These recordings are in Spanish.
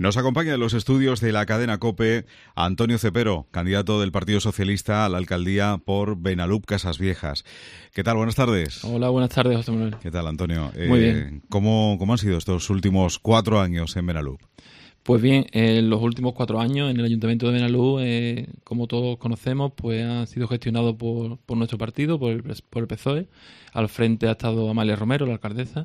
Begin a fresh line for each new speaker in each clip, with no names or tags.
Nos acompaña en los estudios de la cadena COPE Antonio Cepero, candidato del Partido Socialista a la alcaldía por Benalub Casas Viejas. ¿Qué tal? Buenas tardes.
Hola, buenas tardes, José Manuel.
¿Qué tal, Antonio?
Muy bien.
¿Cómo han sido estos últimos 4 años en Benalub?
Pues bien, los últimos 4 años en el Ayuntamiento de Benalub, como todos conocemos, pues han sido gestionados por nuestro partido, por el PSOE. Al frente ha estado Amalia Romero, la alcaldesa.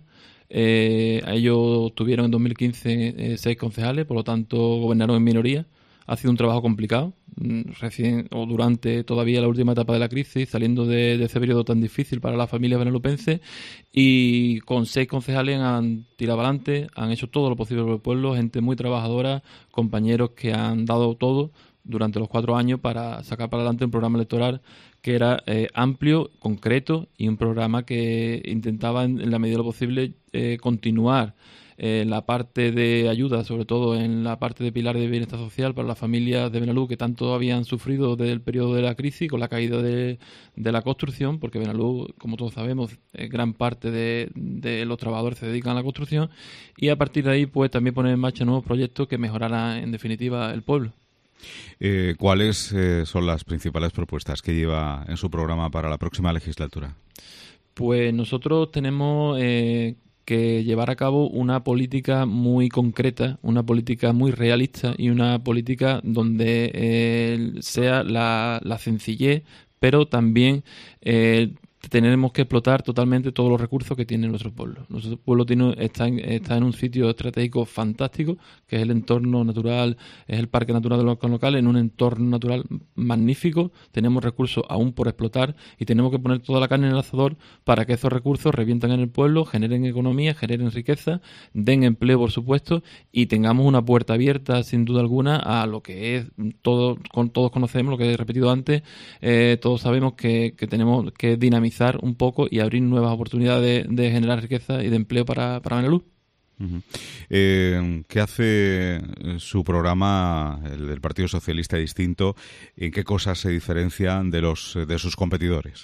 Ellos tuvieron en 2015 6 concejales, por lo tanto gobernaron en minoría. Ha sido un trabajo complicado, durante todavía la última etapa de la crisis, saliendo de ese periodo tan difícil para la familia benalupense, y con 6 concejales han tirado adelante, han hecho todo lo posible por el pueblo, gente muy trabajadora, compañeros que han dado todo durante los 4 años para sacar para adelante un programa electoral que era amplio, concreto, y un programa que intentaba en la medida de lo posible continuar la parte de ayuda, sobre todo en la parte de pilar de bienestar social para las familias de Benalub que tanto habían sufrido desde el periodo de la crisis con la caída de la construcción, porque Benalub, como todos sabemos, gran parte de los trabajadores se dedican a la construcción, y a partir de ahí pues también poner en marcha nuevos proyectos que mejorarán en definitiva el pueblo.
¿Cuáles son las principales propuestas que lleva en su programa para la próxima legislatura?
Pues nosotros tenemos que llevar a cabo una política muy concreta, una política muy realista y una política donde sea la sencillez, pero también tenemos que explotar totalmente todos los recursos que tiene nuestro pueblo. Nuestro pueblo está en un sitio estratégico fantástico, que es el entorno natural, es el Parque Natural de los Locales, en un entorno natural magnífico. Tenemos recursos aún por explotar y tenemos que poner toda la carne en el asador para que esos recursos revientan en el pueblo, generen economía, generen riqueza, den empleo, por supuesto, y tengamos una puerta abierta, sin duda alguna, a lo que es todos conocemos, lo que he repetido antes, todos sabemos que tenemos que dinamizar un poco y abrir nuevas oportunidades de generar riqueza y de empleo para Benalub.
Uh-huh. ¿Qué hace su programa, el del Partido Socialista, distinto? ¿En qué cosas se diferencian de sus competidores?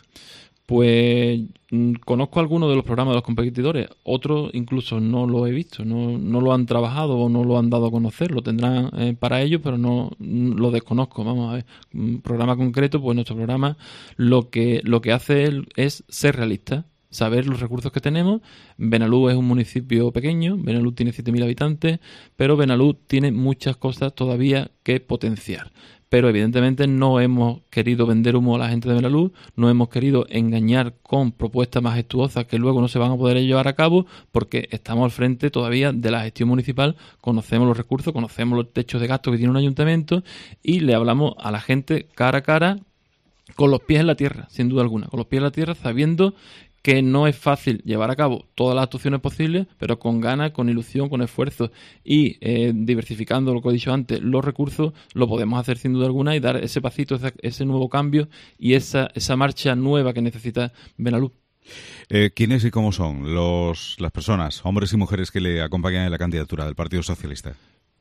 Pues conozco algunos de los programas de los competidores, otros incluso no lo he visto, no lo han trabajado o no lo han dado a conocer, lo tendrán para ellos, pero no lo desconozco. Vamos a ver, un programa concreto, pues nuestro programa lo que hace es ser realista, saber los recursos que tenemos. Benalub es un municipio pequeño, Benalub tiene 7.000 habitantes, pero Benalub tiene muchas cosas todavía que potenciar. Pero evidentemente no hemos querido vender humo a la gente de Benalub, no hemos querido engañar con propuestas majestuosas que luego no se van a poder llevar a cabo, porque estamos al frente todavía de la gestión municipal, conocemos los recursos, conocemos los techos de gasto que tiene un ayuntamiento y le hablamos a la gente cara a cara, con los pies en la tierra, sin duda alguna, con los pies en la tierra, sabiendo que no es fácil llevar a cabo todas las actuaciones posibles, pero con ganas, con ilusión, con esfuerzo y diversificando, lo que he dicho antes, los recursos, lo podemos hacer sin duda alguna y dar ese pasito, ese nuevo cambio y esa marcha nueva que necesita Benalub.
¿Quiénes y cómo son las personas, hombres y mujeres, que le acompañan en la candidatura del Partido Socialista?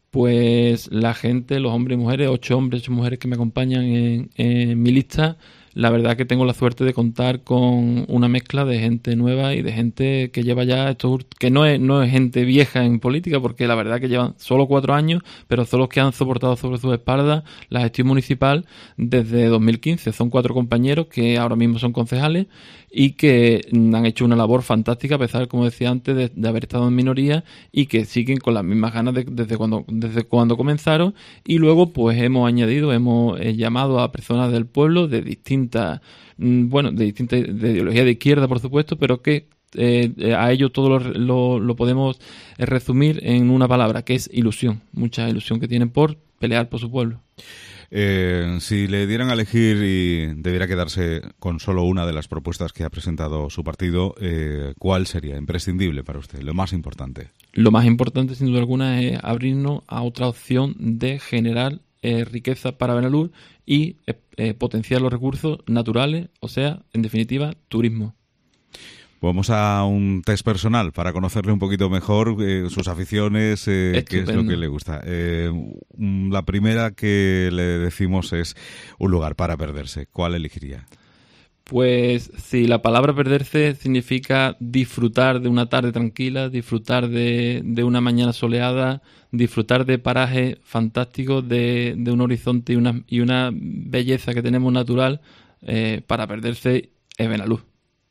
Pues la gente, los hombres y mujeres, 8 hombres y 8 mujeres que me acompañan en mi lista. La verdad que tengo la suerte de contar con una mezcla de gente nueva y de gente que lleva ya que no es gente vieja en política, porque la verdad que llevan solo 4 años, pero son los que han soportado sobre sus espaldas la gestión municipal desde 2015. Son 4 compañeros que ahora mismo son concejales y que han hecho una labor fantástica, a pesar, como decía antes, de haber estado en minoría, y que siguen con las mismas ganas desde cuando comenzaron. Y luego pues hemos llamado a personas del pueblo de distintas de ideología de izquierda, por supuesto, pero que a ello todo lo podemos resumir en una palabra, que es ilusión, mucha ilusión que tienen por pelear por su pueblo.
Si le dieran a elegir y debiera quedarse con solo una de las propuestas que ha presentado su partido, ¿cuál sería imprescindible para usted, lo más importante?
Lo más importante, sin duda alguna, es abrirnos a otra opción de generar riqueza para Benalub y potenciar los recursos naturales, o sea, en definitiva, turismo.
Vamos a un test personal para conocerle un poquito mejor, sus aficiones, qué es lo que le gusta. La primera que le decimos es un lugar para perderse. ¿Cuál elegiría?
Pues sí, la palabra perderse significa disfrutar de una tarde tranquila, disfrutar de una mañana soleada, disfrutar de parajes fantásticos, de un horizonte y una belleza que tenemos natural. Para perderse es Benalú.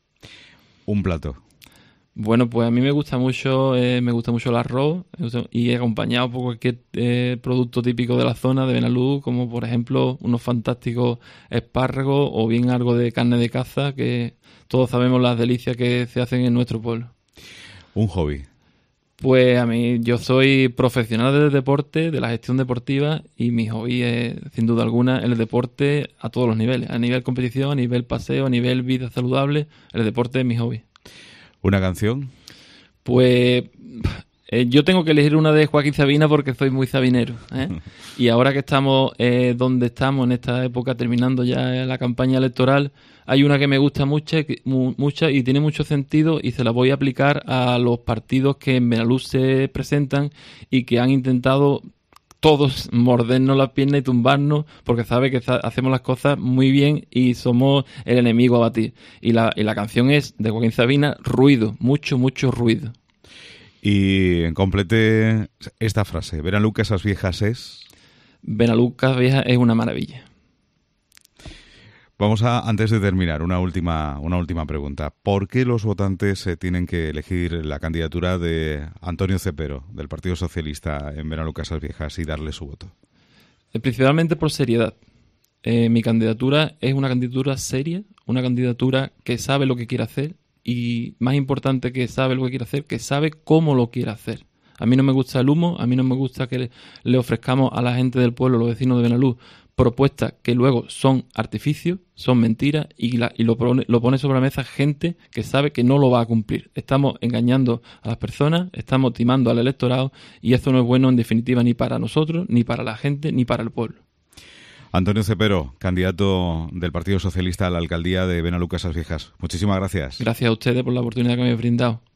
Un plato.
Bueno, pues a mí me gusta mucho el arroz y he acompañado por cualquier producto típico de la zona de Benalú, como por ejemplo unos fantásticos espárragos o bien algo de carne de caza, que todos sabemos las delicias que se hacen en nuestro pueblo.
Un hobby.
Pues yo soy profesional del deporte, de la gestión deportiva, y mi hobby es, sin duda alguna, el deporte a todos los niveles. A nivel competición, a nivel paseo, a nivel vida saludable, el deporte es mi hobby.
¿Una canción?
Pues yo tengo que elegir una de Joaquín Sabina porque soy muy sabinero, ¿eh? Y ahora que estamos donde estamos en esta época, terminando ya la campaña electoral, hay una que me gusta mucho y tiene mucho sentido y se la voy a aplicar a los partidos que en Benalú se presentan y que han intentado todos mordernos las piernas y tumbarnos porque sabe que hacemos las cosas muy bien y somos el enemigo a batir. Y la canción es de Joaquín Sabina, Ruido, mucho, mucho ruido.
Y complete esta frase, Benalú Casas Viejas es...
Benalú Casas Viejas es una maravilla.
Vamos a, antes de terminar, una última pregunta. ¿Por qué los votantes tienen que elegir la candidatura de Antonio Cepero, del Partido Socialista en Benalú Casas Viejas, y darle su voto?
Principalmente por seriedad. Mi candidatura es una candidatura seria, una candidatura que sabe lo que quiere hacer y, más importante que sabe lo que quiere hacer, que sabe cómo lo quiere hacer. A mí no me gusta el humo, a mí no me gusta que le ofrezcamos a la gente del pueblo, los vecinos de Benalú, propuestas que luego son artificios, son mentiras y lo pone sobre la mesa gente que sabe que no lo va a cumplir. Estamos engañando a las personas, estamos timando al electorado y esto no es bueno en definitiva ni para nosotros, ni para la gente, ni para el pueblo.
Antonio Cepero, candidato del Partido Socialista a la alcaldía de Benalú Casas Viejas. Muchísimas gracias.
Gracias a ustedes por la oportunidad que me habéis brindado.